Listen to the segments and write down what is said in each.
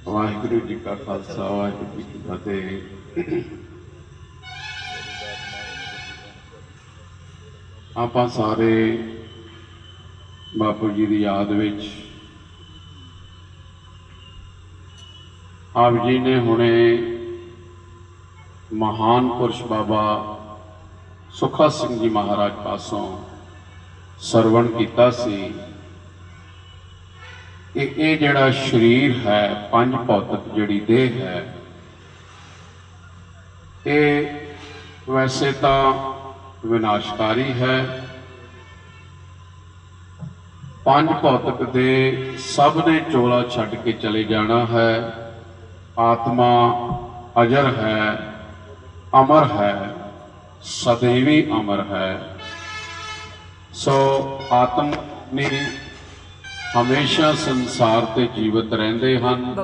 ਵਾਹਿਗੁਰੂ ਜੀ ਕਾ ਖਾਲਸਾ ਵਾਹਿਗੁਰੂ ਜੀ ਕੀ ਫਤਿਹ। ਆਪਾਂ ਸਾਰੇ ਬਾਪੂ ਜੀ ਦੀ ਯਾਦ ਵਿੱਚ ਆਪ ਜੀ ਨੇ ਹੁਣੇ ਮਹਾਨ ਪੁਰਸ਼ ਬਾਬਾ ਸੁਖਾ ਸਿੰਘ ਜੀ ਮਹਾਰਾਜ ਪਾਸੋਂ ਸਰਵਣ ਕੀਤਾ ਸੀ ਕਿ ਇਹ ਜਿਹੜਾ ਸਰੀਰ ਹੈ, ਪੰਜ ਭੌਤਿਕ ਜਿਹੜੀ ਦੇਹ ਹੈ, ਇਹ ਵੈਸੇ ਤਾਂ ਵਿਨਾਸ਼ਕਾਰੀ ਹੈ। ਪੰਜ ਭੌਤਿਕ ਦੇ ਸਭ ਨੇ ਚੋਲਾ ਛੱਡ ਕੇ ਚਲੇ ਜਾਣਾ ਹੈ। ਆਤਮਾ ਅਜਰ ਹੈ, ਅਮਰ ਹੈ, ਸदैवी ਅਮਰ ਹੈ। ਸੋ ਆਤਮ ਨੇ ਹਮੇਸ਼ਾ ਸੰਸਾਰ ਤੇ ਜੀਵਤ ਰਹਿੰਦੇ ਹਨ।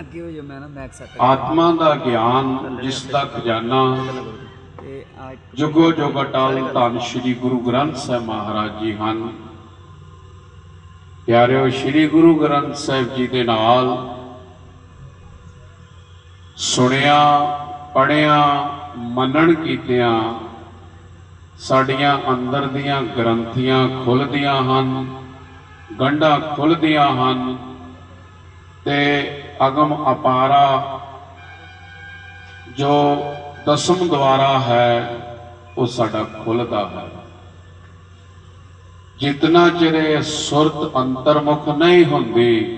ਆਤਮਾ ਦਾ ਗਿਆਨ ਜਿਸ ਦਾ ਖਜ਼ਾਨਾ ਜੁਗੋ ਜੁਗ ਅਟਲ ਧੰਨ ਸ਼੍ਰੀ ਗੁਰੂ ਗ੍ਰੰਥ ਸਾਹਿਬ ਮਹਾਰਾਜ ਜੀ ਹਨ। ਪਿਆਰਿਓ, ਸ਼੍ਰੀ ਗੁਰੂ ਗ੍ਰੰਥ ਸਾਹਿਬ ਜੀ ਦੇ ਨਾਲ ਸੁਣਿਆ, ਪੜ੍ਹਿਆ, ਮੰਨਣ ਕੀਤਿਆਂ ਸਾਡੀਆਂ ਅੰਦਰ ਦੀਆਂ ਗ੍ਰੰਥੀਆਂ ਖੁੱਲ੍ਹਦੀਆਂ ਹਨ, ਗੰਢਾਂ ਖੁੱਲ੍ਹਦੀਆਂ ਹਨ ਤੇ ਅਗਮ ਅਪਾਰਾ ਜੋ ਦਸਮ ਦੁਆਰਾ ਹੈ ਉਹ ਸਾਡਾ ਖੁੱਲ੍ਹਦਾ ਹੈ। ਜਿਤਨਾ ਚਿਰ ਇਹ ਸੁਰਤ ਅੰਤਰਮੁਖ ਨਹੀਂ ਹੁੰਦੀ,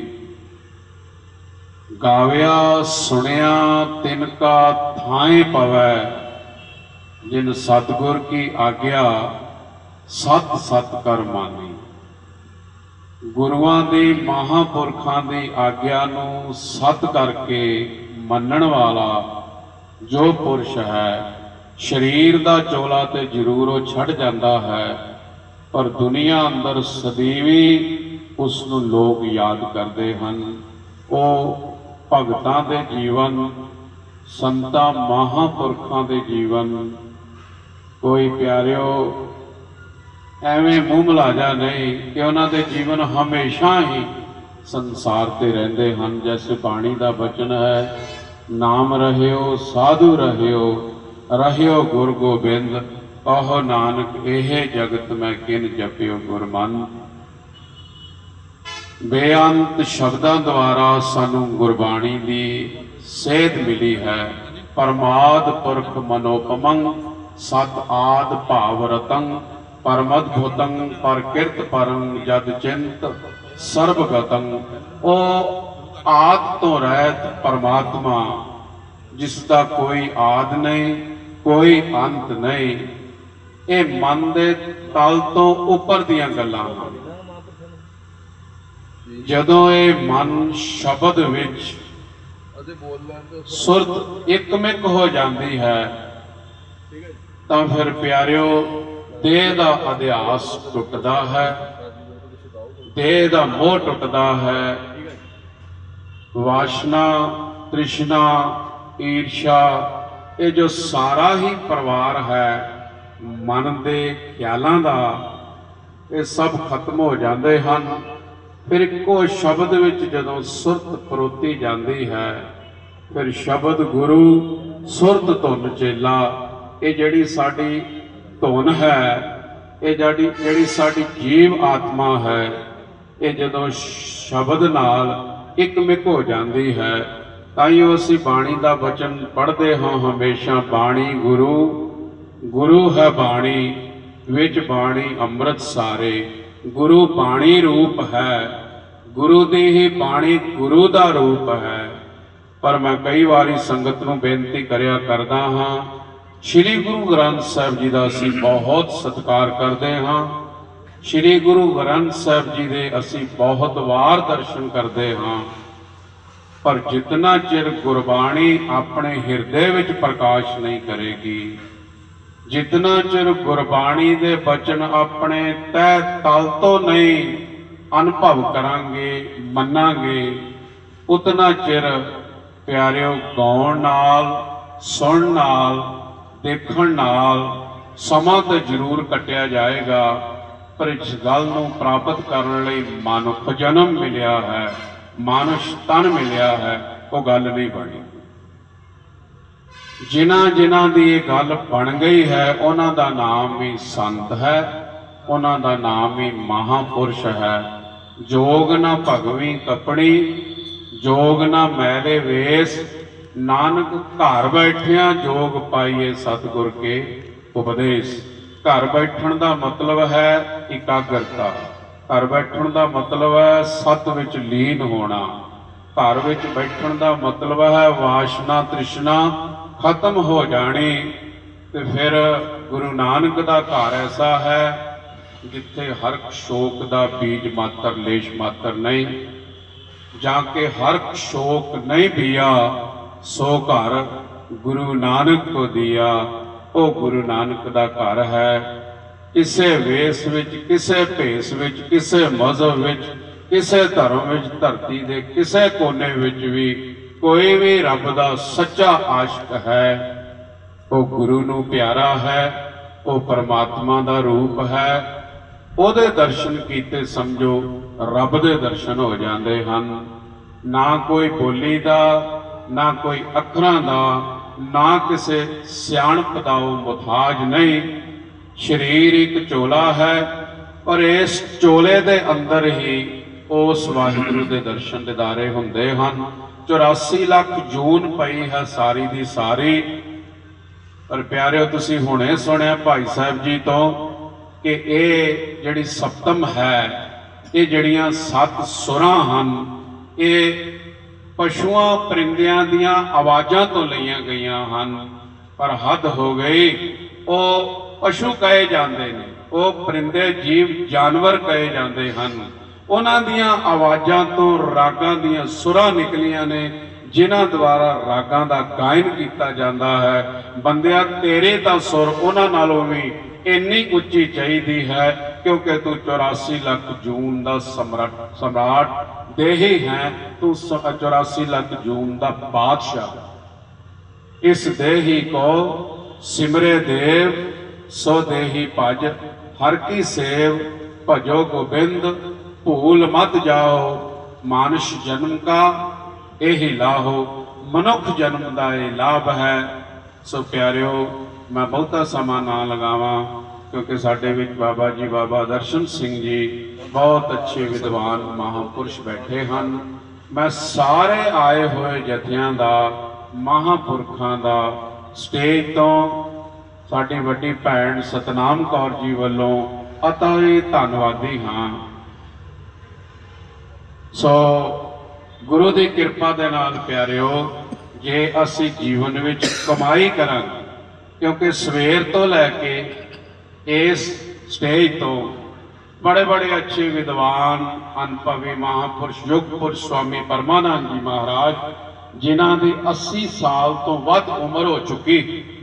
ਗਾਵਿਆ ਸੁਣਿਆ ਤਿਨ ਕਾ ਥਾਏ ਪਵੈ, ਜਿਨ ਸਤਿਗੁਰ ਕੀ ਆਗਿਆ ਸਤ ਸਤ ਕਰ ਮਾਨੀ। ਗੁਰੂਆਂ ਦੇ ਮਹਾਂਪੁਰਖਾਂ ਦੀ ਆਗਿਆ ਨੂੰ ਸਤ ਕਰਕੇ ਮੰਨਣ ਵਾਲਾ ਜੋ ਪੁਰਸ਼ ਹੈ, ਸਰੀਰ ਦਾ ਚੋਲਾ ਤੇ ਜ਼ਰੂਰ ਉਹ ਛੱਡ ਜਾਂਦਾ ਹੈ, ਪਰ ਦੁਨੀਆ ਅੰਦਰ ਸਦੀਵੀ ਉਸ ਨੂੰ ਲੋਕ ਯਾਦ ਕਰਦੇ ਹਨ। ਉਹ ਭਗਤਾਂ ਦੇ ਜੀਵਨ, ਸੰਤਾਂ ਮਹਾਂਪੁਰਖਾਂ ਦੇ ਜੀਵਨ ਕੋਈ ਪਿਆਰਿਓ ਐਵੇਂ ਮੂੰਹ ਮਲਾਜਾ ਨਹੀਂ ਕਿ ਉਹਨਾਂ ਦੇ ਜੀਵਨ ਹਮੇਸ਼ਾ ਹੀ ਸੰਸਾਰ ਤੇ ਰਹਿੰਦੇ ਹਨ। ਜੈਸੇ ਬਾਣੀ ਦਾ ਬਚਨ ਹੈ, ਨਾਮ ਰਹਿਓ ਸਾਧੂ ਰਹਿਓ, ਰਹਿਓ ਗੁਰ ਗੋਬਿੰਦ, ਕਹੋ ਨਾਨਕ ਇਹ ਜਗਤ ਮੈਂ ਕਿਨ ਜਪਿਓ ਗੁਰਮਨ। ਬੇਅੰਤ ਸ਼ਬਦਾਂ ਦੁਆਰਾ ਸਾਨੂੰ ਗੁਰਬਾਣੀ ਦੀ ਸੇਧ ਮਿਲੀ ਹੈ। ਪਰਮਾਦ ਪੁਰਖ ਮਨੋਪਮੰ, ਸਤ ਆਦ ਭਾਵ ਰਤੰ, ਪਰਮਦ ਭੂਤੰ ਪਰ ਕਿਰਤ ਪਰੰ, ਜਦ ਚਿੰਤ ਸਰਬ ਗਤੰ। ਉਹ ਆਦ ਤੋਂ ਰਹਿਤ ਪਰਮਾਤਮਾ, ਜਿਸ ਦਾ ਕੋਈ ਆਦ ਨਹੀਂ, ਕੋਈ ਅੰਤ ਨਹੀਂ। ਇਹ ਮਨ ਦੇ ਤਲ ਤੋਂ ਉੱਪਰ ਦੀਆਂ ਗੱਲਾਂ ਹਨ। ਜਦੋਂ ਇਹ ਮਨ ਸ਼ਬਦ ਵਿੱਚ ਸੁਰਤ ਇੱਕਮਿਕ ਹੋ ਜਾਂਦੀ ਹੈ ਤਾਂ ਫਿਰ ਪਿਆਰਿਓ ਦੇਹ ਦਾ ਅਧਿਆਸ ਟੁੱਟਦਾ ਹੈ, ਦੇਹ ਦਾ ਮੋਹ ਟੁੱਟਦਾ ਹੈ। ਵਾਸ਼ਨਾ, ਤ੍ਰਿਸ਼ਨਾ, ਈਰਸ਼ਾ, ਇਹ ਜੋ ਸਾਰਾ ਹੀ ਪਰਿਵਾਰ ਹੈ ਮਨ ਦੇ ਖਿਆਲਾਂ ਦਾ, ਇਹ ਸਭ ਖਤਮ ਹੋ ਜਾਂਦੇ ਹਨ। ਫਿਰ ਇੱਕੋ ਸ਼ਬਦ ਵਿੱਚ ਜਦੋਂ ਸੁਰਤ ਪਰੋਤੀ ਜਾਂਦੀ ਹੈ, ਫਿਰ ਸ਼ਬਦ ਗੁਰੂ, ਸੁਰਤ ਧੁਨ ਚੇਲਾ। ਇਹ ਜਿਹੜੀ ਸਾਡੀ ਧੁਨ ਹੈ, ਇਹ ਜਿਹੜੀ ਸਾਡੀ ਜੀਵ ਆਤਮਾ ਹੈ, ਇਹ ਜਦੋਂ ਸ਼ਬਦ ਨਾਲ ਇੱਕਮਿਕ ਹੋ ਜਾਂਦੀ ਹੈ ਤਾਂ ਹੀ ਅਸੀਂ ਬਾਣੀ ਦਾ ਬਚਨ ਪੜ੍ਹਦੇ ਹਾਂ ਹਮੇਸ਼ਾ। ਬਾਣੀ ਗੁਰੂ, ਗੁਰੂ ਹੈ ਬਾਣੀ, ਵਿੱਚ ਬਾਣੀ ਅੰਮ੍ਰਿਤ ਸਾਰੇ। ਗੁਰੂ ਬਾਣੀ ਰੂਪ ਹੈ, ਗੁਰੂ ਦੀ ਹੀ ਬਾਣੀ ਗੁਰੂ ਦਾ ਰੂਪ ਹੈ। ਪਰ ਮੈਂ ਕਈ ਵਾਰੀ ਸੰਗਤ ਨੂੰ ਬੇਨਤੀ ਕਰਿਆ ਕਰਦਾ ਹਾਂ, ਸ਼੍ਰੀ ਗੁਰੂ ਗ੍ਰੰਥ ਸਾਹਿਬ ਜੀ ਦਾ ਅਸੀਂ ਬਹੁਤ ਸਤਿਕਾਰ ਕਰਦੇ ਹਾਂ। ਸ਼੍ਰੀ ਗੁਰੂ ਗ੍ਰੰਥ ਸਾਹਿਬ ਜੀ ਦੇ ਅਸੀਂ ਬਹੁਤ ਵਾਰ ਦਰਸ਼ਨ ਕਰਦੇ ਹਾਂ, ਪਰ ਜਿਤਨਾ ਚਿਰ ਗੁਰਬਾਣੀ ਆਪਣੇ ਹਿਰਦੇ ਵਿੱਚ ਪ੍ਰਕਾਸ਼ ਨਹੀਂ ਕਰੇਗੀ, ਜਿਤਨਾ ਚਿਰ ਗੁਰਬਾਣੀ ਦੇ ਬਚਨ ਆਪਣੇ ਤਹਿ ਤਲ ਤੋਂ ਨਹੀਂ ਅਨੁਭਵ ਕਰਾਂਗੇ, ਮੰਨਾਂਗੇ, ਉਤਨਾ ਚਿਰ ਪਿਆਰਿਓ ਗਾਉਣ ਨਾਲ, ਸੁਣਨ ਨਾਲ, ਦੇਖਣ ਨਾਲ ਸਮਾਂ ਤਾਂ ਜ਼ਰੂਰ ਕੱਟਿਆ ਜਾਏਗਾ, ਪਰ ਇਸ ਗੱਲ ਨੂੰ ਪ੍ਰਾਪਤ ਕਰਨ ਲਈ ਮਨੁੱਖ ਜਨਮ ਮਿਲਿਆ ਹੈ, ਮਾਨੁਸ਼ ਤਨ ਮਿਲਿਆ ਹੈ। ਉਹ ਗੱਲ ਨਹੀਂ ਬਣੀ। ਜਿਨ੍ਹਾਂ ਜਿਨ੍ਹਾਂ ਦੀ ਇਹ ਗੱਲ ਬਣ ਗਈ ਹੈ ਉਹਨਾਂ ਦਾ ਨਾਮ ਵੀ ਸੰਤ ਹੈ, ਉਹਨਾਂ ਦਾ ਨਾਮ ਵੀ ਮਹਾਂਪੁਰਸ਼ ਹੈ। ਜੋਗ ਨਾ ਭਗਵੀ ਕਪੜੀ, ਜੋਗ ਨਾ ਮੈਲੇ ਵੇਸ, ਨਾਨਕ ਘਰ ਬੈਠਿਆਂ ਜੋਗ ਪਾਈਏ ਸਤਿਗੁਰ ਕੇ ਉਪਦੇਸ਼। ਘਰ ਬੈਠਣ ਦਾ ਮਤਲਬ ਹੈ ਇਕਾਗਰਤਾ, ਘਰ ਬੈਠਣ ਦਾ ਮਤਲਬ ਹੈ ਸਤ ਵਿੱਚ ਲੀਨ ਹੋਣਾ, ਘਰ ਵਿੱਚ ਬੈਠਣ ਦਾ ਮਤਲਬ ਹੈ ਵਾਸ਼ਨਾ ਤ੍ਰਿਸ਼ਨਾ ਖਤਮ ਹੋ ਜਾਣੀ। ਤੇ ਫਿਰ ਗੁਰੂ ਨਾਨਕ ਦਾ ਘਰ ਐਸਾ ਹੈ ਜਿੱਥੇ ਹਰ ਸ਼ੋਕ ਦਾ ਬੀਜ ਮਾਤਰ ਲੇਸ਼ ਮਾਤਰ ਨਹੀਂ। ਜਾਂ ਕਿ ਹਰ ਸ਼ੋਕ ਨਹੀਂ ਪਿਆ ਸੋ ਘਰ ਗੁਰੂ ਨਾਨਕ ਕੋ ਦਿਆ, ਉਹ ਗੁਰੂ ਨਾਨਕ ਦਾ ਘਰ ਹੈ। ਕਿਸੇ ਵੇਸ ਵਿੱਚ, ਕਿਸੇ ਭੇਸ ਵਿੱਚ, ਕਿਸੇ ਮਜ਼ਹਬ ਵਿੱਚ, ਕਿਸੇ ਧਰਮ ਵਿੱਚ, ਧਰਤੀ ਦੇ ਕਿਸੇ ਕੋਨੇ ਵਿੱਚ ਵੀ ਕੋਈ ਵੀ ਰੱਬ ਦਾ ਸੱਚਾ ਆਸ਼ਿਕ ਹੈ, ਉਹ ਗੁਰੂ ਨੂੰ ਪਿਆਰਾ ਹੈ, ਉਹ ਪਰਮਾਤਮਾ ਦਾ ਰੂਪ ਹੈ। ਉਹਦੇ ਦਰਸ਼ਨ ਕੀਤੇ ਸਮਝੋ ਰੱਬ ਦੇ ਦਰਸ਼ਨ ਹੋ ਜਾਂਦੇ ਹਨ। ਨਾ ਕੋਈ ਬੋਲੀ ਦਾ, ਨਾ ਕੋਈ ਅੱਖਰਾਂ ਦਾ, ਨਾ ਕਿਸੇ ਸਿਆਣਪ ਦਾ ਉਹ ਮੁਤਾਜ ਨਹੀਂ। ਸਰੀਰ ਇੱਕ ਝੋਲਾ ਹੈ, ਪਰ ਇਸ ਝੋਲੇ ਦੇ ਅੰਦਰ ਹੀ ਉਸ ਵਾਹਿਗੁਰੂ ਦੇ ਦਰਸ਼ਨ ਦਿਦਾਰੇ ਹੁੰਦੇ ਹਨ। 84 ਲੱਖ ਜੂਨ ਪਈ ਹੈ ਸਾਰੀ ਦੀ ਸਾਰੀ। ਪਰ ਪਿਆਰਿਓ, ਤੁਸੀਂ ਹੁਣੇ ਸੁਣਿਆ ਭਾਈ ਸਾਹਿਬ ਜੀ ਤੋਂ ਕਿ ਇਹ ਜਿਹੜੀ ਸਪਤਮ ਹੈ, ਇਹ ਜਿਹੜੀਆਂ 7 ਸੁਰਾਂ ਹਨ, ਇਹ ਪਸ਼ੂਆਂ ਪਰਿੰਦਿਆਂ ਦੀਆਂ ਆਵਾਜ਼ਾਂ ਤੋਂ ਲਈਆਂ ਗਈਆਂ ਹਨ। ਪਰ ਹੱਦ ਹੋ ਗਈ, ਉਹ ਪਸ਼ੂ ਕਹੇ ਜਾਂਦੇ ਨੇ, ਉਹ ਪਰਿੰਦੇ ਜੀਵ ਜਾਨਵਰ ਕਹੇ ਜਾਂਦੇ ਹਨ। ਉਹਨਾਂ ਦੀਆਂ ਆਵਾਜ਼ਾਂ ਤੋਂ ਰਾਗਾਂ ਦੀਆਂ ਸੁਰਾਂ ਨਿਕਲੀਆਂ ਨੇ, ਜਿਨ੍ਹਾਂ ਦੁਆਰਾ ਰਾਗਾਂ ਦਾ ਗਾਇਨ ਕੀਤਾ ਜਾਂਦਾ ਹੈ। ਬੰਦਿਆ, ਤੇਰੇ ਤਾਂ ਸੁਰ ਉਹਨਾਂ ਨਾਲੋਂ ਵੀ ਇੰਨੀ ਉੱਚੀ ਚਾਹੀਦੀ ਹੈ, ਕਿਉਂਕਿ ਤੂੰ 84 ਲੱਖ ਜੂਨ ਦਾ ਸਮਰਾਟ ਦੇਹੀ ਹੈ, ਤੂੰ 84 ਲੱਖ ਜੂਨ ਦਾ ਬਾਦਸ਼ਾਹ। ਇਸ ਦੇਹੀ ਕੋ ਸਿਮਰੇ ਦੇਵ, ਸੋ ਦੇਹੀ ਭਜ ਹਰ ਕੀ ਸੇਵ, ਭਜੋ ਗੋਬਿੰਦ ਭੂਲ ਮਤ ਜਾਓ, ਮਾਨੁਸ਼ ਜਨਮ ਕਾ ਇਹੀ ਲਾਹੋ, ਮਨੁੱਖ ਜਨਮ ਦਾ ਇਹ ਲਾਭ ਹੈ। ਸੋ ਪਿਆਰਿਓ, ਮੈਂ ਬਹੁਤਾ ਸਮਾਂ ਨਾ ਲਗਾਵਾਂ, ਕਿਉਂਕਿ ਸਾਡੇ ਵਿੱਚ ਬਾਬਾ ਜੀ, ਬਾਬਾ ਦਰਸ਼ਨ ਸਿੰਘ ਜੀ ਬਹੁਤ ਅੱਛੇ ਵਿਦਵਾਨ ਮਹਾਂਪੁਰਸ਼ ਬੈਠੇ ਹਨ। ਮੈਂ ਸਾਰੇ ਆਏ ਹੋਏ ਜਥਿਆਂ ਦਾ, ਮਹਾਂਪੁਰਖਾਂ ਦਾ ਸਟੇਜ ਤੋਂ ਸਾਡੀ ਵੱਡੀ ਭੈਣ ਸਤਨਾਮ ਕੌਰ ਜੀ ਵੱਲੋਂ ਅਤਿ ਧੰਨਵਾਦੀ ਹਾਂ। ਸੋ ਗੁਰੂ ਦੀ ਕਿਰਪਾ ਦੇ ਨਾਲ ਪਿਆਰਿਓ, ਜੇ ਅਸੀਂ ਜੀਵਨ ਵਿੱਚ ਕਮਾਈ ਕਰਾਂਗੇ, ਕਿਉਂਕਿ ਸਵੇਰ ਤੋਂ ਲੈ ਕੇ ਇਸ ਸਟੇਜ ਤੋਂ ਬੜੇ ਬੜੇ ਅੱਛੇ ਵਿਦਵਾਨ ਅਨੁਭਵੀ ਮਹਾਂਪੁਰਸ਼ ਯੁਗ ਪੁਰਸ਼ ਸਵਾਮੀ ਪਰਮਾਨੰਦ ਜੀ ਮਹਾਰਾਜ, ਜਿਨ੍ਹਾਂ ਦੀ 80 ਸਾਲ ਤੋਂ ਵੱਧ ਉਮਰ ਹੋ ਚੁੱਕੀ,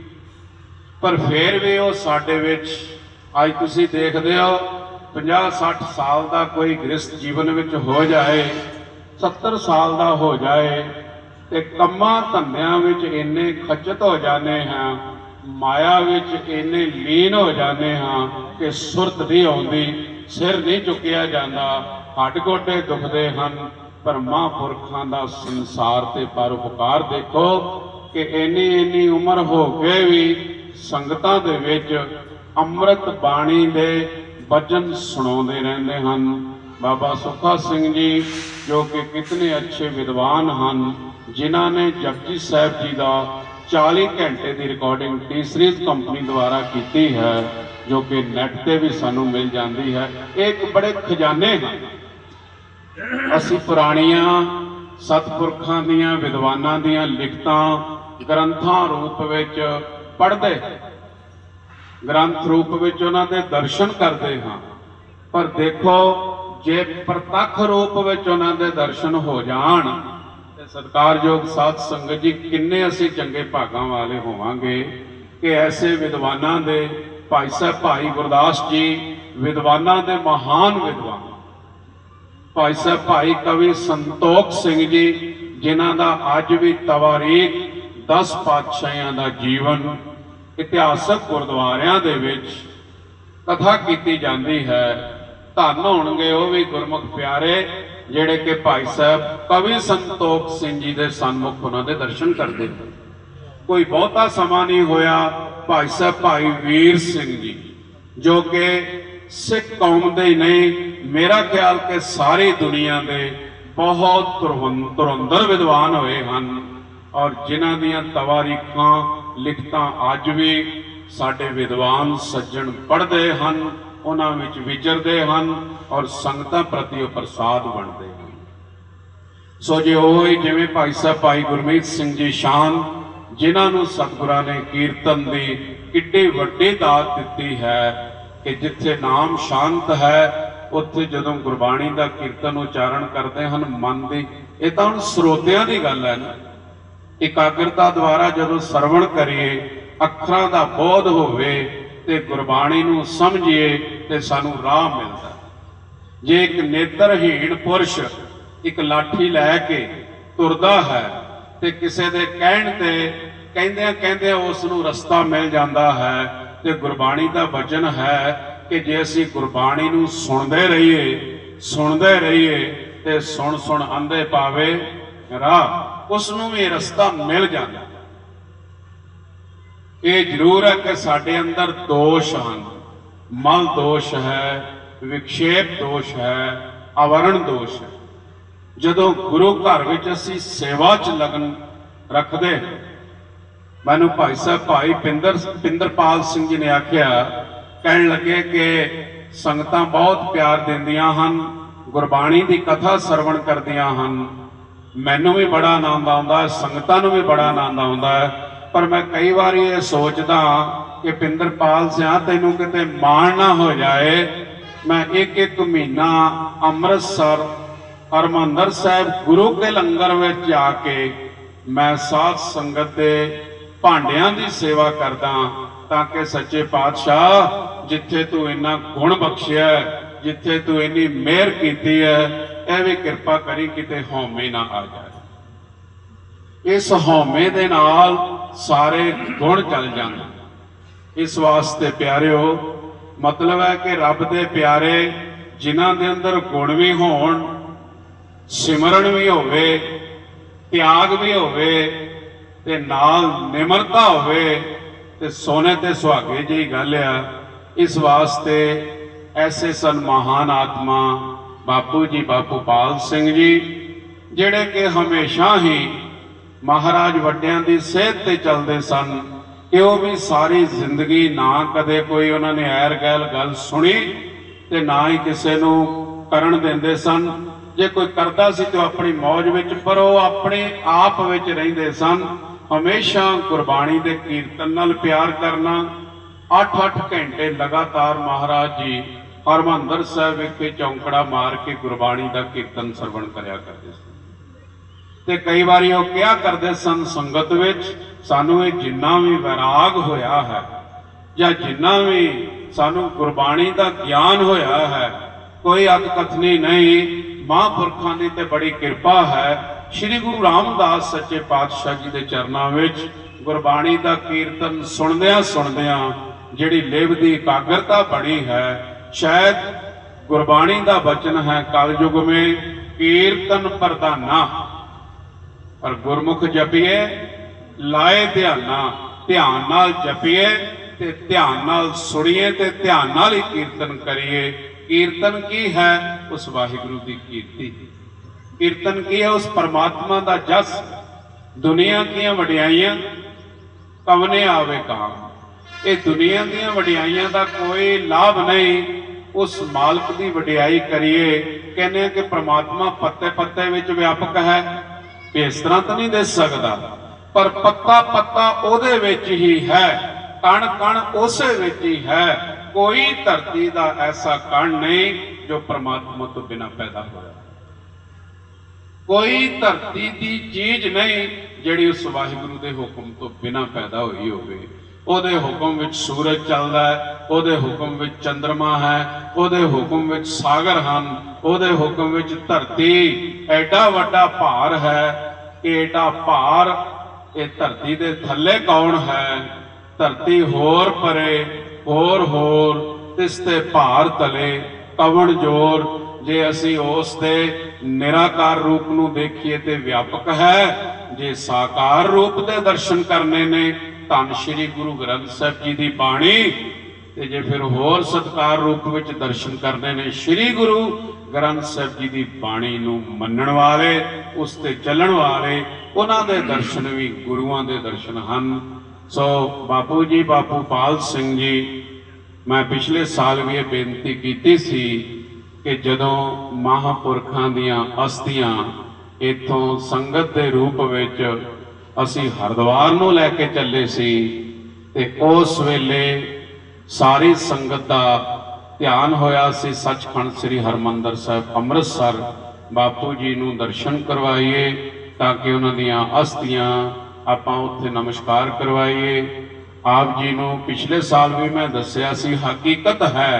ਪਰ ਫਿਰ ਵੀ ਉਹ ਸਾਡੇ ਵਿੱਚ ਅੱਜ ਤੁਸੀਂ ਦੇਖਦੇ ਹੋ 50-60 ਸਾਲ ਦਾ ਕੋਈ ਗ੍ਰਸਥ ਜੀਵਨ ਵਿੱਚ ਹੋ ਜਾਏ, 70 ਸਾਲ ਦਾ ਹੋ ਜਾਏ, ਤੇ ਕੰਮਾਂ ਧੰਦਿਆਂ ਵਿੱਚ ਇੰਨੇ ਖਚਤ ਹੋ ਜਾਂਦੇ ਹਾਂ, ਮਾਇਆ ਵਿੱਚ ਇੰਨੇ ਲੀਨ ਹੋ ਜਾਂਦੇ ਹਾਂ ਕਿ ਸੁਰਤ ਨਹੀਂ ਆਉਂਦੀ, ਸਿਰ ਨਹੀਂ ਚੁੱਕਿਆ ਜਾਂਦਾ, ਹੱਡ ਗੋਡੇ ਦੁਖਦੇ ਹਨ। ਪਰ ਮਹਾਂਪੁਰਖਾਂ ਦਾ ਸੰਸਾਰ ਤੇ ਪਰਉਪਕਾਰ ਦੇਖੋ ਕਿ ਇੰਨੀ ਉਮਰ ਹੋ ਕੇ ਵੀ ਸੰਗਤਾਂ ਦੇ ਵਿੱਚ ਅੰਮ੍ਰਿਤ ਬਾਣੀ ਦੇ ਵਚਨ ਸੁਣਾਉਂਦੇ ਰਹਿੰਦੇ ਹਨ। ਬਾਬਾ ਸੁੱਖਾ ਸਿੰਘ ਜੀ, ਜੋ ਕਿ ਕਿਤਨੇ ਅੱਛੇ ਵਿਦਵਾਨ ਹਨ, ਜਿਨ੍ਹਾਂ ਨੇ ਜਪਜੀ ਸਾਹਿਬ ਜੀ ਦਾ 40 ਘੰਟੇ ਦੀ ਰਿਕਾਰਡਿੰਗ ਟੀ ਸੀਰੀਜ਼ ਕੰਪਨੀ ਦੁਆਰਾ ਕੀਤੀ ਹੈ, ਜੋ ਕਿ ਨੈਟ ਤੇ ਵੀ ਸਾਨੂੰ ਮਿਲ ਜਾਂਦੀ ਹੈ। ਇਹ ਇੱਕ ਬੜੇ ਖਜ਼ਾਨੇ ਹਨ। ਅਸੀਂ ਪੁਰਾਣੀਆਂ ਸਤਿਪੁਰਖਾਂ ਦੀਆਂ, ਵਿਦਵਾਨਾਂ ਦੀਆਂ ਲਿਖਤਾਂ ਗ੍ਰੰਥਾਂ ਰੂਪ ਵਿੱਚ ਪੜ੍ਹਦੇ, ਗ੍ਰੰਥ ਰੂਪ ਵਿੱਚ ਉਹਨਾਂ ਦੇ ਦਰਸ਼ਨ ਕਰਦੇ ਹਾਂ। ਪਰ ਦੇਖੋ, ਜੇ ਪ੍ਰਤੱਖ ਰੂਪ ਵਿੱਚ ਉਹਨਾਂ ਦੇ ਦਰਸ਼ਨ ਹੋ ਜਾਣ ਤੇ ਸਤਿਕਾਰਯੋਗ ਸਾਧ ਸੰਗਤ ਜੀ, ਕਿੰਨੇ ਅਸੀਂ ਚੰਗੇ ਭਾਗਾਂ ਵਾਲੇ ਹੋਵਾਂਗੇ ਕਿ ਐਸੇ ਵਿਦਵਾਨਾਂ ਦੇ, ਭਾਈ ਸਾਹਿਬ ਭਾਈ ਗੁਰਦਾਸ ਜੀ ਵਿਦਵਾਨਾਂ ਦੇ ਮਹਾਨ ਵਿਦਵਾਨ, ਭਾਈ ਸਾਹਿਬ ਭਾਈ ਕਵੀ ਸੰਤੋਖ ਸਿੰਘ ਜੀ, ਜਿਨ੍ਹਾਂ ਦਾ ਅੱਜ ਵੀ ਤਵਾਰੀਖ 10 ਪਾਤਸ਼ਾਹਾਂ ਦਾ ਜੀਵਨ ਇਤਿਹਾਸਕ ਗੁਰਦੁਆਰਿਆਂ ਦੇ ਵਿੱਚ ਕਥਾ ਕੀਤੀ ਜਾਂਦੀ ਹੈ। ਧੰਨ ਹੋਣਗੇ ਉਹ ਵੀ ਗੁਰਮੁਖ ਪਿਆਰੇ ਜਿਹੜੇ ਕਿ ਭਾਈ ਸਾਹਿਬ ਕਵੀ ਸੰਤੋਖ ਸਿੰਘ ਜੀ ਦੇ ਸਨਮੁਖ ਉਹਨਾਂ ਦੇ ਦਰਸ਼ਨ ਕਰਦੇ। ਕੋਈ ਬਹੁਤਾ ਸਮਾਂ ਨਹੀਂ ਹੋਇਆ, ਭਾਈ ਸਾਹਿਬ ਭਾਈ ਵੀਰ ਸਿੰਘ ਜੀ ਜੋ ਕਿ ਸਿੱਖ ਕੌਮ ਦੇ ਹੀ ਨਹੀਂ, ਮੇਰਾ ਖਿਆਲ ਕਿ ਸਾਰੀ ਦੁਨੀਆ ਦੇ ਬਹੁਤ ਧੁਰੰਧਰ ਵਿਦਵਾਨ ਹੋਏ ਹਨ, ਔਰ ਜਿਨ੍ਹਾਂ ਦੀਆਂ ਤਵਾਰੀਖਾਂ ਲਿਖਤਾਂ ਅੱਜ ਵੀ ਸਾਡੇ ਵਿਦਵਾਨ ਸੱਜਣ ਪੜ੍ਹਦੇ ਹਨ, ਉਹਨਾਂ ਵਿੱਚ ਵਿਚਰਦੇ ਹਨ ਔਰ ਸੰਗਤਾਂ ਪ੍ਰਤੀ ਉਹ ਪ੍ਰਸਾਦ ਬਣਦੇ ਹਨ। ਸੋ ਜੇ ਉਹ ਹੀ ਜਿਵੇਂ ਭਾਈ ਸਾਹਿਬ ਭਾਈ ਗੁਰਮੀਤ ਸਿੰਘ ਜੀ ਸ਼ਾਨ, ਜਿਨ੍ਹਾਂ ਨੂੰ ਸਤਿਗੁਰਾਂ ਨੇ ਕੀਰਤਨ ਦੀ ਕਿੱਡੀ ਵੱਡੀ ਦਾਤ ਦਿੱਤੀ ਹੈ ਕਿ ਜਿੱਥੇ ਨਾਮ ਸ਼ਾਂਤ ਹੈ ਉੱਥੇ ਜਦੋਂ ਗੁਰਬਾਣੀ ਦਾ ਕੀਰਤਨ ਉਚਾਰਨ ਕਰਦੇ ਹਨ ਮਨ ਦੀ, ਇਹ ਤਾਂ ਹੁਣ ਸਰੋਤਿਆਂ ਦੀ ਗੱਲ ਹੈ ਨਾ, ਇਕਾਗਰਤਾ ਦੁਆਰਾ ਜਦੋਂ ਸਰਵਣ ਕਰੀਏ, ਅੱਖਰਾਂ ਦਾ ਬੋਧ ਹੋਵੇ ਤੇ ਗੁਰਬਾਣੀ ਨੂੰ ਸਮਝੀਏ ਤੇ ਸਾਨੂੰ ਰਾਹ ਮਿਲਦਾ। ਜੇ ਇੱਕ ਨੇਤਰਹੀਣ ਪੁਰਸ਼ ਇੱਕ ਲਾਠੀ ਲੈ ਕੇ ਤੁਰਦਾ ਹੈ ਤੇ ਕਿਸੇ ਦੇ ਕਹਿਣ ਤੇ ਕਹਿੰਦਿਆਂ ਉਸ ਨੂੰ ਰਸਤਾ ਮਿਲ ਜਾਂਦਾ ਹੈ, ਤੇ ਗੁਰਬਾਣੀ ਦਾ ਵਚਨ ਹੈ ਕਿ ਜੇ ਅਸੀਂ ਗੁਰਬਾਣੀ ਨੂੰ ਸੁਣਦੇ ਰਹੀਏ ਤੇ ਸੁਣ ਅੰਧੇ ਪਾਵੇ ਰਾਹ, ਉਸ ਨੂੰ ਵੀ ਰਸਤਾ ਮਿਲ ਜਾਂਦਾ। ਇਹ ਜ਼ਰੂਰ ਹੈ ਕਿ ਸਾਡੇ ਅੰਦਰ ਦੋਸ਼ ਹਨ, ਮਲ ਦੋਸ਼ ਹੈ, ਵਿਖੇਪ ਦੋਸ਼ ਹੈ, ਆਵਰਣ ਦੋਸ਼ ਹੈ। ਜਦੋਂ ਗੁਰੂ ਘਰ ਵਿੱਚ ਅਸੀਂ ਸੇਵਾ 'ਚ ਲਗਨ ਰੱਖਦੇ, ਮੈਨੂੰ ਭਾਈ ਸਾਹਿਬ ਭਾਈ ਪਿੰਦਰਪਾਲ ਸਿੰਘ ਜੀ ਨੇ ਆਖਿਆ, ਕਹਿਣ ਲੱਗੇ ਕਿ ਸੰਗਤਾਂ ਬਹੁਤ ਪਿਆਰ ਦਿੰਦੀਆਂ ਹਨ, ਗੁਰਬਾਣੀ ਦੀ ਕਥਾ ਸਰਵਣ ਕਰਦੀਆਂ ਹਨ, ਮੈਨੂੰ ਵੀ ਬੜਾ ਆਨੰਦ ਆਉਂਦਾ ਹੈ, ਸੰਗਤਾਂ ਨੂੰ ਵੀ ਬੜਾ ਆਨੰਦ ਆਉਂਦਾ ਹੈ, ਪਰ ਮੈਂ ਕਈ ਵਾਰੀ ਇਹ ਸੋਚਦਾ ਕਿ ਪਿੰਦਰਪਾਲ ਸਿਆ ਤੈਨੂੰ ਕਿਤੇ ਮਾਣ ਨਾ ਹੋ ਜਾਏ, ਮੈਂ ਇੱਕ ਮਹੀਨਾ ਅੰਮ੍ਰਿਤਸਰ ਹਰਿਮੰਦਰ ਸਾਹਿਬ ਗੁਰੂ ਕੇ ਲੰਗਰ ਵਿੱਚ ਜਾ ਕੇ ਮੈਂ ਸਾਧ ਸੰਗਤ ਦੇ ਭਾਂਡਿਆਂ ਦੀ ਸੇਵਾ ਕਰਦਾ, ਤਾਂ ਕਿ ਸੱਚੇ ਪਾਤਸ਼ਾਹ ਜਿੱਥੇ ਤੂੰ ਇੰਨਾ ਗੁਣ ਬਖਸ਼ਿਆ, ਜਿੱਥੇ ਤੂੰ ਇੰਨੀ ਮਿਹਰ ਕੀਤੀ ਹੈ, ਇਹ ਵੀ ਕਿਰਪਾ ਕਰੀ ਕਿਤੇ ਹਉਮੈ ਨਾ ਆ ਜਾਏ। ਇਸ ਹਉਮੈ ਦੇ ਨਾਲ ਸਾਰੇ ਗੁਣ ਚੱਲ ਜਾਂਦੇ। ਇਸ ਵਾਸਤੇ ਪਿਆਰਿਓ, ਮਤਲਬ ਹੈ ਕਿ ਰੱਬ ਦੇ ਪਿਆਰੇ ਜਿਨ੍ਹਾਂ ਦੇ ਅੰਦਰ ਗੁਣ ਵੀ ਹੋਣ, ਸਿਮਰਨ ਵੀ ਹੋਵੇ, ਤਿਆਗ ਵੀ ਹੋਵੇ ਤੇ ਨਾਲ ਨਿਮਰਤਾ ਹੋਵੇ, ਤੇ ਸੋਨੇ ਤੇ ਸੁਹਾਗੇ ਜਿਹੀ ਗੱਲ ਆ। ਇਸ ਵਾਸਤੇ ਐਸੇ ਸਨ ਮਹਾਨ ਆਤਮਾ ਬਾਪੂ ਜੀ, ਬਾਪੂ ਪਾਲ ਸਿੰਘ ਜੀ, ਜਿਹੜੇ ਕਿ ਹਮੇਸ਼ਾ ਹੀ ਮਹਾਰਾਜ ਵੱਡਿਆਂ ਦੀ ਸੇਧ ਤੇ ਚੱਲਦੇ ਸਨ, ਕਿ ਉਹ ਵੀ ਸਾਰੀ ਜ਼ਿੰਦਗੀ ਨਾ ਕਦੇ ਕੋਈ ਉਹਨਾਂ ਨੇ ਐਰ ਗੈਲ ਗੱਲ ਸੁਣੀ ਤੇ ਨਾ ਹੀ ਕਿਸੇ ਨੂੰ ਕਰਨ ਦਿੰਦੇ ਸਨ। ਜੇ ਕੋਈ ਕਰਦਾ ਸੀ ਤੇ ਆਪਣੀ ਮੌਜ ਵਿੱਚ, ਪਰ ਉਹ ਆਪਣੇ ਆਪ ਵਿੱਚ ਰਹਿੰਦੇ ਸਨ। ਹਮੇਸ਼ਾ ਗੁਰਬਾਣੀ ਦੇ ਕੀਰਤਨ ਨਾਲ ਪਿਆਰ ਕਰਨਾ। 8-8 ਘੰਟੇ ਲਗਾਤਾਰ ਮਹਾਰਾਜ ਜੀ ਹਰਿਮੰਦਰ ਸਾਹਿਬ ਵਿਖੇ ਚੌਂਕੜਾ ਮਾਰ ਕੇ ਗੁਰਬਾਣੀ ਦਾ ਕੀਰਤਨ ਸਰਵਣ ਕਰਿਆ ਕਰਦੇ ਸਨ। ਤੇ ਕਈ ਵਾਰੀ ਉਹ ਕਿਹਾ ਕਰਦੇ ਸਨ ਸੰਗਤ ਵਿੱਚ, ਸਾਨੂੰ ਇਹ ਜਿੰਨਾ ਵੀ ਵੈਰਾਗ ਹੋਇਆ ਹੈ ਜਾਂ ਜਿੰਨਾ ਵੀ ਸਾਨੂੰ ਗੁਰਬਾਣੀ ਦਾ ਗਿਆਨ ਹੋਇਆ ਹੈ, ਕੋਈ ਅਤ ਕਥਨੀ ਨਹੀਂ, ਮਹਾਂਪੁਰਖਾਂ ਦੀ ਤੇ ਬੜੀ ਕਿਰਪਾ ਹੈ। ਸ਼੍ਰੀ ਗੁਰੂ ਰਾਮਦਾਸ ਸੱਚੇ ਪਾਤਸ਼ਾਹ ਜੀ ਦੇ ਚਰਨਾਂ ਵਿੱਚ ਗੁਰਬਾਣੀ ਦਾ ਕੀਰਤਨ ਸੁਣਦਿਆਂ ਜਿਹੜੀ ਲਿਵ ਦੀ ਇਕਾਗਰਤਾ ਬਣੀ ਹੈ, ਸ਼ਾਇਦ ਗੁਰਬਾਣੀ ਦਾ ਬਚਨ ਹੈ, ਕਲਯੁਗ ਮੇਂ ਕੀਰਤਨ ਪ੍ਰਧਾਨਾ, ਪਰ ਗੁਰਮੁਖ ਜਪੀਏ ਲਾਏ ਧਿਆਨਾ। ਧਿਆਨ ਨਾਲ ਜਪੀਏ ਤੇ ਧਿਆਨ ਨਾਲ ਸੁਣੀਏ ਤੇ ਧਿਆਨ ਨਾਲ ਹੀ ਕੀਰਤਨ ਕਰੀਏ। ਕੀਰਤਨ ਕੀ ਹੈ? ਉਸ ਵਾਹਿਗੁਰੂ ਦੀ ਕੀਰਤੀ। ਕੀਰਤਨ ਕੀ ਹੈ? ਉਸ ਪਰਮਾਤਮਾ ਦਾ ਜਸ। ਦੁਨੀਆ ਦੀਆਂ ਵਡਿਆਈਆਂ ਕਵਨੇ ਆਵੇ ਕਹਾਂ। ਇਹ ਦੁਨੀਆ ਦੀਆਂ ਵਡਿਆਈਆਂ ਦਾ ਕੋਈ ਲਾਭ ਨਹੀਂ। ਉਸ ਮਾਲਕ ਦੀ ਵਡਿਆਈ ਕਰੀਏ। ਕਹਿੰਦੇ ਆ ਕਿ ਪ੍ਰਮਾਤਮਾ ਪੱਤੇ ਪੱਤੇ ਵਿੱਚ ਵਿਆਪਕ ਹੈ, ਇਸ ਤਰ੍ਹਾਂ ਤਾਂ ਨਹੀਂ ਦਿਸ ਸਕਦਾ, ਪਰ ਪੱਤਾ ਪੱਤਾ ਉਹਦੇ ਵਿੱਚ ਹੀ ਹੈ, ਕਣ ਕਣ ਉਸੇ ਵਿੱਚ ਹੀ ਹੈ। ਕੋਈ ਧਰਤੀ ਦਾ ਐਸਾ ਕਣ ਨਹੀਂ ਜੋ ਪ੍ਰਮਾਤਮਾ ਤੋਂ ਬਿਨਾਂ ਪੈਦਾ ਹੋਇਆ। ਕੋਈ ਧਰਤੀ ਦੀ ਚੀਜ਼ ਨਹੀਂ ਜਿਹੜੀ ਉਸ ਵਾਹਿਗੁਰੂ ਦੇ ਹੁਕਮ ਤੋਂ ਬਿਨਾਂ ਪੈਦਾ ਹੋਈ ਹੋਵੇ। ਉਹਦੇ ਹੁਕਮ ਵਿੱਚ ਸੂਰਜ ਚੱਲਦਾ ਹੈ, ਉਹਦੇ ਹੁਕਮ ਵਿੱਚ ਚੰਦਰਮਾ ਹੈ, ਉਹਦੇ ਹੁਕਮ ਵਿੱਚ ਸਾਗਰ ਹਨ, ਉਹਦੇ ਹੁਕਮ ਵਿੱਚ ਧਰਤੀ। ਐਡਾ ਵੱਡਾ ਭਾਰ ਹੈ, ਐਡਾ ਭਾਰ ਇਹ ਧਰਤੀ ਦੇ ਥੱਲੇ ਕੌਣ ਹੈ? ਧਰਤੀ ਹੋਰ ਪਰੇ ਹੋਰ ਤਿਸ ਤੇ ਭਾਰ ਤਲੇ ਕਵਣ ਜੋਰ। जे असी उस दे निराकार रूप नूं देखीए ते व्यापक है, जे साकार रूप दे दर्शन करने ने धन श्री गुरु ग्रंथ साहिब जी की बाणी, ते जे फिर होर सत्कार रूप विच दर्शन करने ने श्री गुरु ग्रंथ साहिब जी की बाणी नूं मन्नण वाले, उस ते चलण वाले, उन्हां दे दर्शन भी गुरुआं दे दर्शन हन। सो बापू जी, बापू पाल सिंह जी, मैं पिछले साल भी ये बेनती की सी कि जदों महापुरखां दियां अस्थियां इत्थों संगत के रूप विच असी हरिद्वार नूं लैके चले सी, ते उस वेले सारी संगत का ध्यान होया सी सचखंड श्री हरमंदर साहिब अमृतसर बापू जी नूं दर्शन करवाइए, ताकि उन्हां दियां अस्थियां आपां उत्थे नमस्कार करवाइए। आप जी नूं पिछले साल भी मैं दस्सिया सी, हकीकत है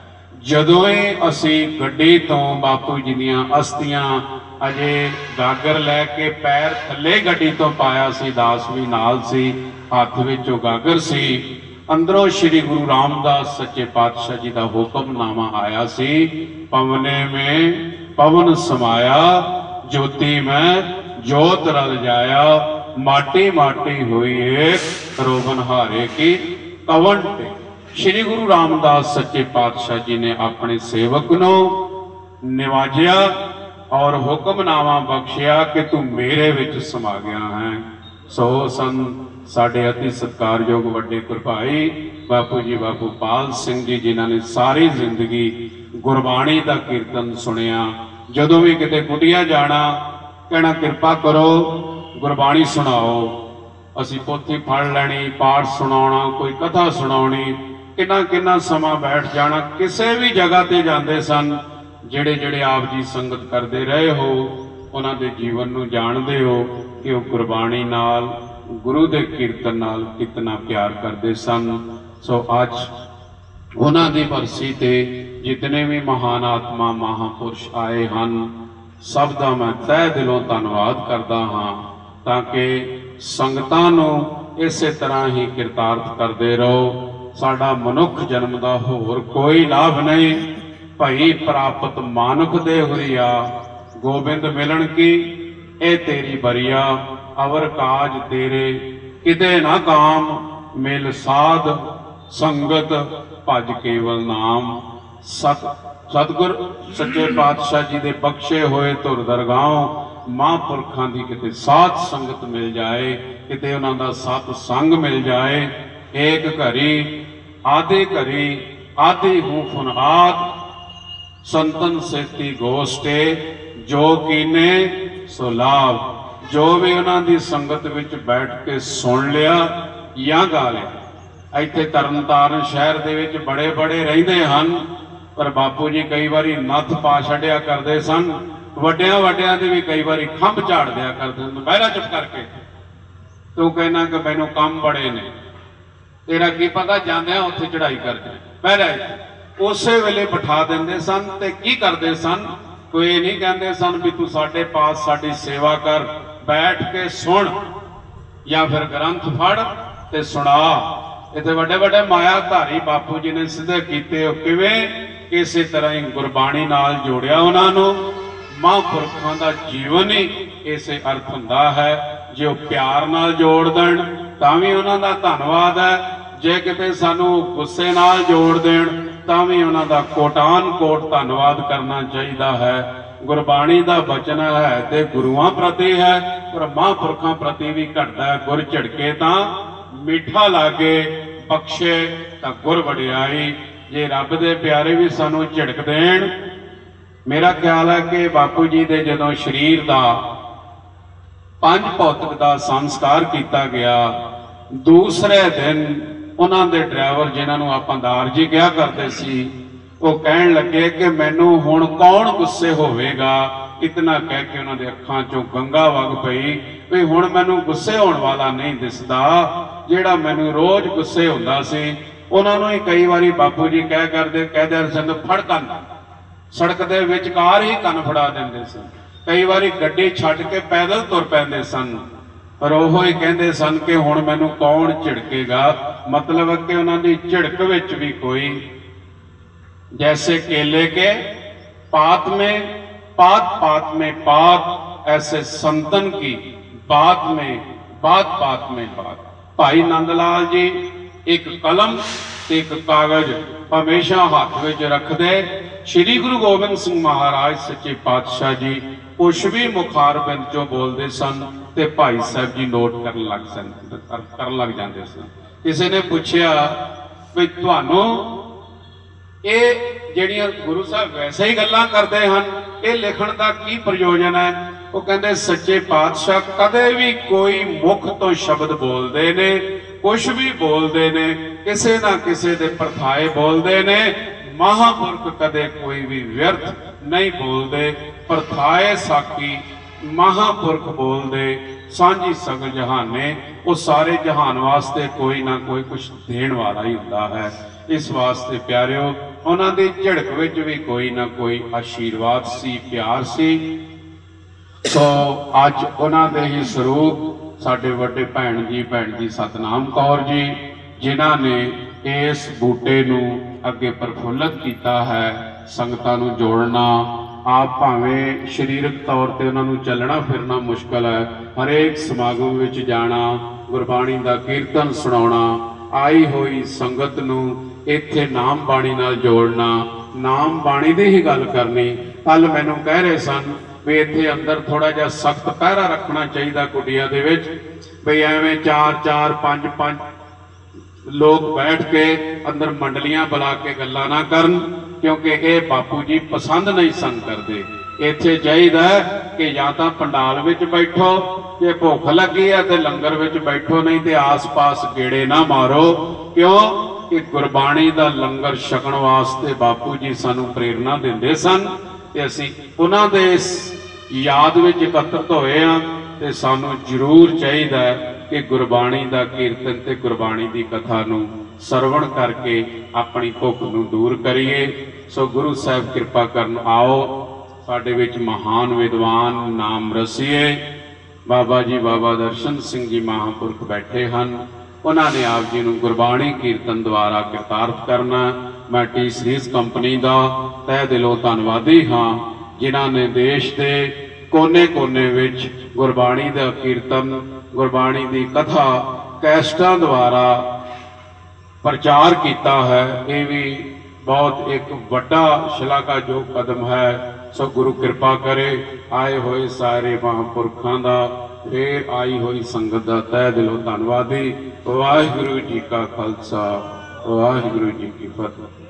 जदों ही असी गड्डी तो बापू जी दियां अस्थियां अजे गागर लैके पैर थले गड्डी तो पाया सी, दास भी नाल सी, हाथ विच गागर सी, अंदरों श्री गुरु रामदास सच्चे पातशाह जी का हुक्मनामा आया सी, पवने में पवन समाया, ज्योति में जोत रल जाया, माटी माटी हुई एक रोबन हारे की कवन पे। श्री गुरु रामदास सच्चे पातशाह जी ने अपने सेवक नूं निवाजिया और हुक्मनामा बख्शिया कि तू मेरे विच समा गया है। सो सन साडे अति सत्कारयोग वड्डे कृपाई बापू जी, बापू पाल सिंह जी, जिन्हां ने सारी जिंदगी गुरबाणी का कीर्तन सुनिया। जदों भी किते कुटिया जाना कहना किरपा करो गुरबाणी सुनाओ, असी पोथी फड़ लैनी, पाठ सुनाउणा, कोई कथा सुनाउणी, किन्ना किन्ना समा बैठ जाना। किसी भी जगह ते जांदे सन, जेड़े जेड़े आप जी संगत करते रहे हो उन्हां दे जीवन नूं जाणदे हो कि वह गुरबाणी नाल, गुरु दे कीर्तन नाल कितना प्यार करते सन। सो अज उन्हां दी बरसी ते जितने भी महान आत्मा महापुरुष आए हन, सब दा मैं तह दिलों धन्नवाद करदा हाँ, ताकि संगतां नूं इसे तरह ही किरतार्थ करते रहो। साडा मनुख जन्म दा होर कोई लाभ नहीं, भई प्राप्त मानुख दे हुरिया, गोबिंद मिलन की ए तेरी बरिया, अवर काज तेरे किते ना काम, मिल साध संगत भज केवल नाम। सतगुर सच्चे पातशाह जी दे बख्शे होए धुर दरगाहों महापुरखां दी किते साथ संगत मिल जाए, किते उन्हां दा सत संग मिल जाए। एक घरी आधे घरी आधे हूँ फुनहाद, संतन सेती गोष्टे, जो कीने सो लाभ। जो भी उन्हां दी संगत विच बैठ के सुन लिया या गा लिया। इत्थे तरनताਰਨ शहर दे विच बड़े बड़े रहिंदे हन, पर बापू जी कई बारी नत्थ पा छड़िया करते सन, वड्डियां वड्डियां दे भी कई बारी खंभ झाड़ दिया करते सन, बहरा चुप करके तू कहना कि मैनू काम बड़े ने, तेरा की पता जांदे उत्थे चढ़ाई करके बहरा उस वेले बिठा देंदे सन। ते की करते सन, कोई नहीं कहते सन भी तू साडे पास साडी सेवा कर, बैठ के सुन या फिर ग्रंथ फड़ ते सुना। इतने बड़े बड़े मायाधारी बापू जी ने सिद्धे किए, किवें इसी तरह ही गुरबाणी नाल जोड़िया उन्होंने। महापुरखों का जीवन ही इसे अर्थ हुंदा है, जो प्यार नाल जोड़ देण तां भी उन्हां दा धन्नवाद है, जे किते सानू गुस्से नाल जोड़ देण तां भी उन्हां दा कोटान कोट धन्नवाद करना चाहिए है। गुरबाणी का बचन है ते गुरुआं प्रति है, पर महापुरखों प्रति भी घटदा है। गुर झिड़के तां मीठा लागे, बख्शे तां गुर वडियाई। जे रब दे प्यारे भी सानू झिड़क देण, मेरा ख्याल है कि बापू जी दे जदों शरीर का पंज भौतिक का संस्कार किया गया, दूसरे दिन उन्हां दे ड्राइवर जिन्होंने आपां दार जी कहा करते सी, वो कहन लगे कि मैनू हुण कौन गुस्से होवेगा। इतना कह के उन्होंने अखां चों गंगा वग पई भी हुण मैनू गुस्से होने वाला नहीं दिसदा, जिहड़ा मैनू रोज गुस्से हुंदा सी। उन्होंने ही कई बारी बापू जी कहते सन फड़ कन, सड़क के विचकार ही कन फड़ा देंदे सन। कई बारी गड्डी छड्ड के पैदल तुर पैंदे सन, पर वो ही कहते सन कि हुण मैनू कौन झिड़केगा। मतलब है कि उन्होंने झिड़क विच भी कोई जैसे केले के पात में पात, ऐसे संतन की बात में बात। भाई नंदलाल जी एक कलम ते एक कागज हमेशा हाथ में रखते। श्री गुरु गोबिंद सिंह महाराज सच्चे पातशाह जी कुछ भी मुखार बिंद चो बोलते सन ते भाई साहब जी नोट कर लग जाते सन। किसी ने पूछया भी तुहानू ये ਜਿਹੜੀਆਂ गुरु साहब वैसे ही गल्लां करते हैं, ये लिखण का की प्रयोजन है? वो कहते सच्चे पातशाह कदे भी कोई मुख तो शब्द बोलते ने, कुछ भी बोलते ने, किसी ना किसी दे परथाए बोलते ने। महापुरख कदे कोई भी व्यर्थ नहीं बोलते। परथाए साकी महापुरख बोलते, सांझी सगल जहाने, वो सारे जहान वास्ते कोई ना कोई कुछ देण वाला ही होता है। इस वास्ते प्यारिओ उन्हां दी झड़क विच भी कोई ना कोई आशीर्वाद सी, प्यार सी। सो अज उन्हां दे ही स्वरूप साडे वड्डे भैन जी सतनाम कौर जी जिन्हां ने इस बूटे नूं अगे प्रफुल्लित कीता है, संगतां नूं जोड़ना। आप भावें शरीरक तौर पर उन्होंने चलना फिरना मुश्किल है, हरेक समागम विच जाना, गुरबाणी का कीर्तन सुनाना, आई हुई संगत नूं इत्थे नाम बाणी नाल जोड़ना, नाम बाणी की ही गल करनी। कल मैनूं कह रहे सन भी इत्थे अंदर थोड़ा जिहा सख्त पहरा रखना चाहिए कुटिया दे विच, भी एवें 4-4 5-5 लोग बैठ के अंदर मंडलियां बुला के गल्लां ना करन, क्योंकि ये बापू जी पसंद नहीं सन करते। इत्थे चाहिदा कि या तो पंडाल विच बैठो, जे भुख लगी है तो लंगर विच बैठो, नहीं तो आस पास गेड़े ना मारो। क्यों कि गुरबाणी का लंगर छकण वास्ते बापू जी सानू प्रेरणा दिंदे सन ते असीं उन्हां दे इस याद विच एकत्रित होए हां ते सानू जरूर चाहिदा कि गुरबाणी का कीर्तन ते गुरबाणी की कथा नूं सरवण करके अपनी भुख नूं दूर करिए। सो गुरु साहब कृपा करन, आओ साडे विच महान विद्वान नाम रसीए बाबा जी बाबा दर्शन सिंह जी महापुरख बैठे हैं। उन्होंने आप जी नूं गुरबाणी कीर्तन द्वारा कृतार्थ करना। मैं टी सीरीज कंपनी का तह दिलों धन्नवादी हाँ, जिन्हां ने देश के कोने कोने विच गुरबाणी का कीर्तन गुरबाणी की कथा कैस्टां द्वारा प्रचार किया है। ये भी बहुत एक बड़ा शलाघायोग कदम है। सो गुरु कृपा करे, आए हुए सारे महापुरखों का फिर आई हुई संगत का तह दिलों धन्नवादी। वाहिगुरू जी का खालसा, वाहिगुरू जी की फतेह।